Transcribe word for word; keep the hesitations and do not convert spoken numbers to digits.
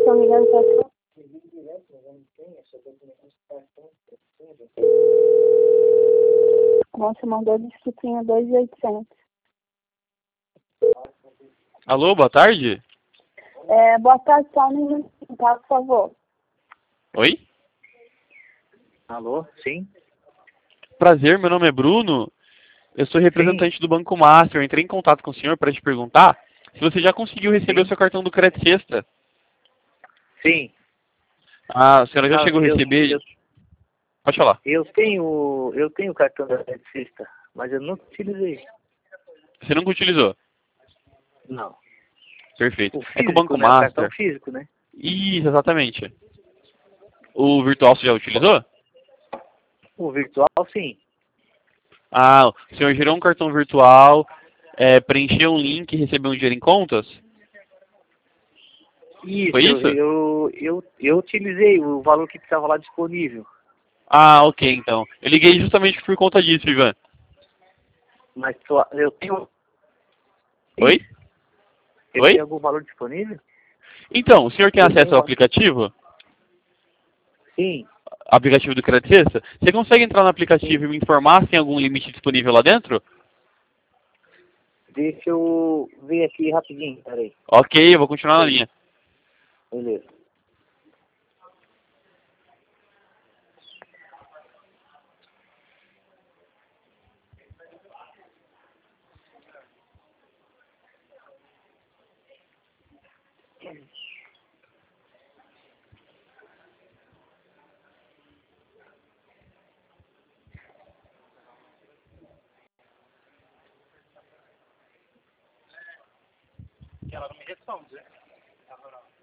Estão ligando para cá. Nossa, mandou de que tinha dois mil e oitocentos. Alô, boa tarde? É, boa tarde, só um minutinho, tá, por favor. Oi? Alô, sim? Prazer, meu nome é Bruno. Eu sou representante Sim. do Banco Master. Eu entrei em contato com o senhor para te perguntar se você já conseguiu receber o Sim. seu cartão do Crédito Sexta. Sim. Ah, a senhora já Ah, chegou a eu, receber? eu, Pode falar. eu tenho eu tenho cartão da eletricista, mas eu nunca utilizei. Você nunca utilizou? Não. Perfeito. O É que o físico, Banco né? O cartão Master... físico, né? Isso, exatamente. O virtual você já utilizou? O virtual, sim. Ah, o senhor gerou um cartão virtual, é, preencheu um link e recebeu um dinheiro em contas? Isso, Foi eu, isso? eu, eu, eu utilizei o valor que estava lá disponível. Ah, ok, então. Eu liguei justamente por conta disso, Ivan. Mas só, eu tenho. Oi? Eu Oi? tenho algum valor disponível? Então, o senhor tem Eu acesso tenho. ao va- aplicativo? Sim, Aplicativo do Crédito Sexta? Você consegue entrar no aplicativo sim. e me informar se tem algum limite disponível lá dentro? Deixa eu ver aqui rapidinho, peraí. Ok, eu vou continuar na linha. Beleza. Ela não me responde, né?